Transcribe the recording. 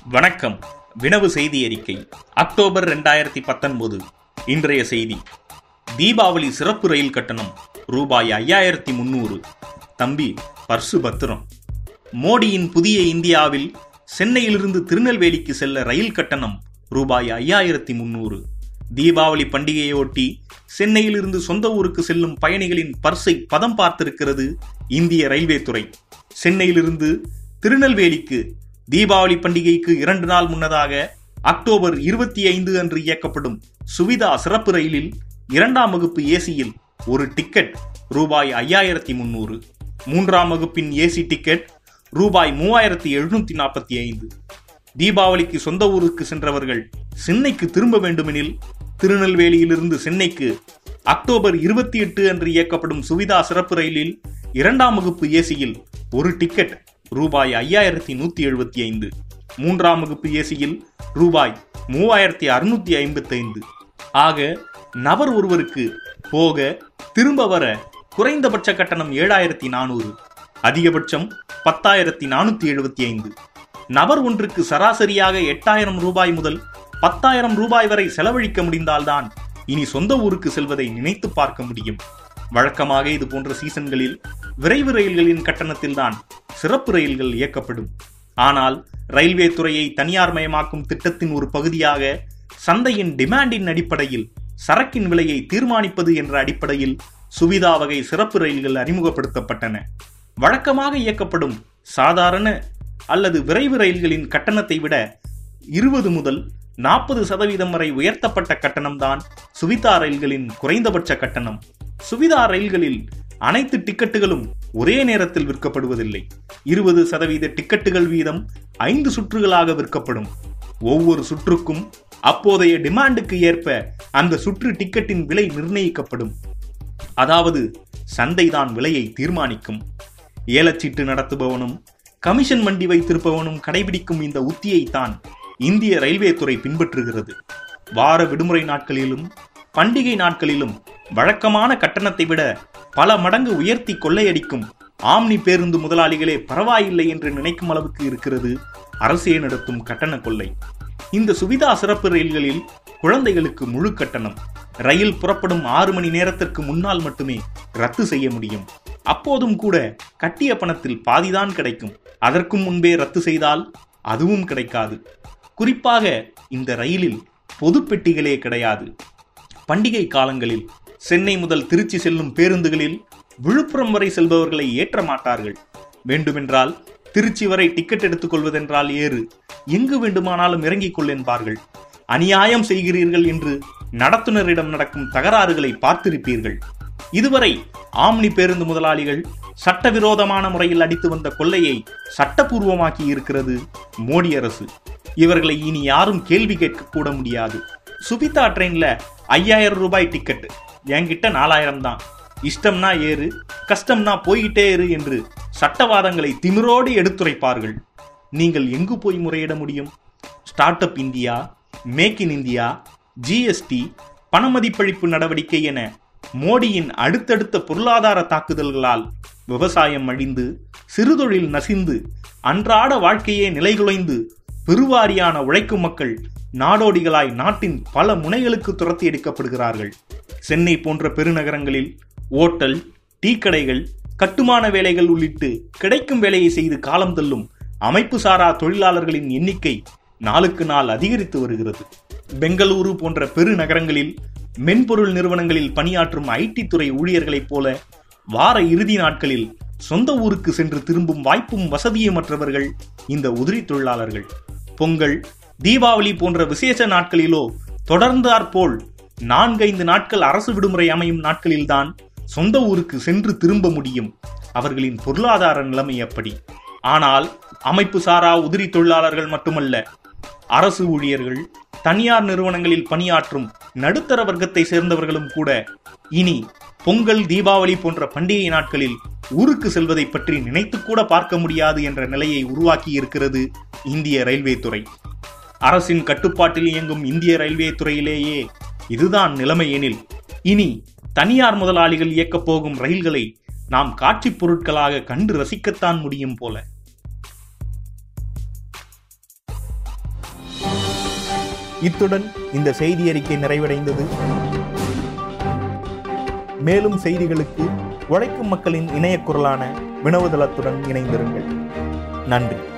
வணக்கம். வினவு செய்தி அறிக்கை அக்டோபர் 2019. இன்றைய செய்தி: தீபாவளி சிறப்பு ரயில் கட்டணம் ரூபாய் 5300. தம்பி பர்சு பத்திரம். மோடியின் புதிய இந்தியாவில் சென்னையிலிருந்து திருநெல்வேலிக்கு செல்ல ரயில் கட்டணம் ரூபாய் 5300. தீபாவளி பண்டிகையொட்டி சென்னையிலிருந்து சொந்த ஊருக்கு செல்லும் பயணிகளின் பர்சை பதம் பார்த்திருக்கிறது இந்திய ரயில்வே துறை. சென்னையிலிருந்து திருநெல்வேலிக்கு தீபாவளி பண்டிகைக்கு 2 நாள் முன்னதாக அக்டோபர் 25 அன்று இயக்கப்படும் சுவிதா சிறப்பு ரயிலில் 2ஆம் வகுப்பு ஏசியில் ஒரு டிக்கெட் ரூபாய் 5300. 3ஆம் வகுப்பின் ஏசி டிக்கெட் ரூபாய் 3745. தீபாவளிக்கு சொந்த ஊருக்கு சென்றவர்கள் சென்னைக்கு திரும்ப வேண்டுமெனில் திருநெல்வேலியிலிருந்து சென்னைக்கு அக்டோபர் 28 அன்று இயக்கப்படும் சுவிதா சிறப்பு ரயிலில் 2ஆம் வகுப்பு ஏசியில் ஒரு டிக்கெட் ரூபாய் 5175. 3ஆம் வகுப்பு ஏசியில் ரூபாய் 3655. ஆக நபர் ஒருவருக்கு போக திரும்ப வர குறைந்தபட்ச கட்டணம் 7400, அதிகபட்சம் 10475. நபர் ஒன்றுக்கு சராசரியாக 8000 ரூபாய் முதல் 10,000 ரூபாய் வரை செலவழிக்க முடிந்தால்தான் இனி சொந்த ஊருக்கு செல்வதை நினைத்து பார்க்க முடியும். வழக்கமாக இது போன்ற சீசன்களில் விரைவு ரயில்களின் கட்டணத்தில் தான் சிறப்பு ரயில்கள் இயக்கப்படும். ஆனால் ரயில்வே துறையை தனியார் மயமாக்கும் திட்டத்தின் ஒரு பகுதியாக சந்தையின் டிமாண்டின் அடிப்படையில் சரக்கின் விலையை தீர்மானிப்பது என்ற அடிப்படையில் சுவிதா வகை சிறப்பு ரயில்கள் அறிமுகப்படுத்தப்பட்டன. வழக்கமாக இயக்கப்படும் சாதாரண அல்லது விரைவு ரயில்களின் கட்டணத்தை விட 20 முதல் 40% வரை உயர்த்தப்பட்ட கட்டணம்தான் சுவிதா ரயில்களின் குறைந்தபட்ச கட்டணம். சுவிதா ரயில்களில் அனைத்து டிக்கெட்டுகளும் ஒரே நேரத்தில் விற்கப்படுவதில்லை. 20% டிக்கெட்டுகள் வீதம் 5 சுற்றுகளாக விற்கப்படும். ஒவ்வொரு சுற்றுக்கும் அப்போதைய டிமாண்டுக்கு ஏற்ப அந்த சுற்று டிக்கெட்டின் விலை நிர்ணயிக்கப்படும். அதாவது சந்தைதான் விலையை தீர்மானிக்கும். ஏலச்சீட்டு நடத்துபவனும் கமிஷன் வண்டி வைத்திருப்பவனும் கடைபிடிக்கும் இந்த உத்தியைத்தான் இந்திய ரயில்வே துறை பின்பற்றுகிறது. வார விடுமுறை நாட்களிலும் பண்டிகை நாட்களிலும் வழக்கமான கட்டணத்தை விட பல மடங்கு உயர்த்தி கொள்ளையடிக்கும் ஆம்னி பேருந்து முதலாளிகளே பரவாயில்லை என்று நினைக்கும் அளவுக்கு இருக்கிறது அரசே நடத்தும் கட்டண கொள்ளை. இந்த சுவிதா சிறப்பு ரயில்களில் குழந்தைகளுக்கு முழு கட்டணம். ரயில் புறப்படும் 6 மணி நேரத்திற்கு முன்னால் மட்டுமே ரத்து செய்ய முடியும். அப்போதும் கூட கட்டிய பணத்தில் பாதிதான் கிடைக்கும். அதற்கும் முன்பே ரத்து செய்தால் அதுவும் கிடைக்காது. குறிப்பாக இந்த ரயிலில் பொது பெட்டிகளே கிடையாது. பண்டிகை காலங்களில் சென்னை முதல் திருச்சி செல்லும் பேருந்துகளில் விழுப்புரம் வரை செல்பவர்களை ஏற்ற மாட்டார்கள். வேண்டுமென்றால் திருச்சி வரை டிக்கெட் எடுத்துக் கொள்வதென்றால் ஏறு, எங்கு வேண்டுமானாலும் இறங்கிக் கொள் என்பார்கள். அநியாயம் செய்கிறீர்கள் என்று நடத்துனரிடம் நடக்கும் தகராறுகளை பார்த்திருப்பீர்கள். இதுவரை ஆம்னி பேருந்து முதலாளிகள் சட்டவிரோதமான முறையில் அடித்து வந்த கொள்ளையை சட்டபூர்வமாக்கி இருக்கிறது மோடி அரசு. இவர்களை இனி யாரும் கேள்வி கேட்க கூட முடியாது. சுவிதா ட்ரெயின்ல 5000 ரூபாய் டிக்கெட், என்கிட்ட 4000 தான், இஷ்டம்னா ஏறு, கஷ்டம்னா போய்கிட்டே இரு என்று சட்டவாதங்களை திமிரோடு எடுத்துரைப்பார்கள். நீங்கள் எங்கு போய் முறையிட முடியும்? Start up India, make in India, GST, பணமதிப்பளிப்பு நடவடிக்கை என மோடியின் அடுத்தடுத்த பொருளாதார தாக்குதல்களால் விவசாயம் அழிந்து, சிறுதொழில் நசிந்து, அன்றாட வாழ்க்கையே நிலைகுலைந்து பெருவாரியான உழைக்கும் மக்கள் நாடோடிகளாய் நாட்டின் பல முனைகளுக்கு துரத்தி எடுக்கப்படுகிறார்கள். சென்னை போன்ற பெருநகரங்களில் ஓட்டல், டீ கடைகள், கட்டுமான வேலைகள் உள்ளிட்டு கிடைக்கும் வேலையை செய்து காலம் தள்ளும் அமைப்பு சாரா தொழிலாளர்களின் எண்ணிக்கை நாளுக்கு நாள் அதிகரித்து வருகிறது. பெங்களூரு போன்ற பெருநகரங்களில் மென்பொருள் நிறுவனங்களில் பணியாற்றும் ஐடி துறை ஊழியர்களைப் போல வார இறுதி நாட்களில் சொந்த ஊருக்கு சென்று திரும்பும் வாய்ப்பும் வசதியுமற்றவர்கள் இந்த உதிரி தொழிலாளர்கள். பொங்கல், தீபாவளி போன்ற விசேஷ நாட்களிலோ தொடர்ந்தாற்போல் 4-5 நாட்கள் அரசு விடுமுறை அமையும் நாட்களில்தான் சொந்த ஊருக்கு சென்று திரும்ப முடியும். அவர்களின் பொருளாதார நிலைமை அப்படி. ஆனால் அமைப்பு சாரா உதிரி தொழிலாளர்கள் மட்டுமல்ல, அரசு ஊழியர்கள், தனியார் நிறுவனங்களில் பணியாற்றும் நடுத்தர வர்க்கத்தை சேர்ந்தவர்களும் கூட இனி பொங்கல், தீபாவளி போன்ற பண்டிகை நாட்களில் ஊருக்கு செல்வதை பற்றி நினைத்து கூட பார்க்க முடியாது என்ற நிலையை உருவாக்கி இருக்கிறது இந்திய ரயில்வே துறை. அரசின் கட்டுப்பாட்டில் இயங்கும் இந்திய ரயில்வே துறையிலேயே இதுதான் நிலைமை எனில், இனி தனியார் முதலாளிகள் இயக்கப் போகும் ரயில்களை நாம் காட்சிப் பொருட்களாக கண்டு ரசிக்கத்தான் முடியும் போல. இத்துடன் இந்த செய்தி அறிக்கை நிறைவடைந்தது. மேலும் செய்திகளுக்கு உழைக்கும் மக்களின் இணைய குரலான வினவுதளத்துடன் இணைந்திருங்கள். நன்றி.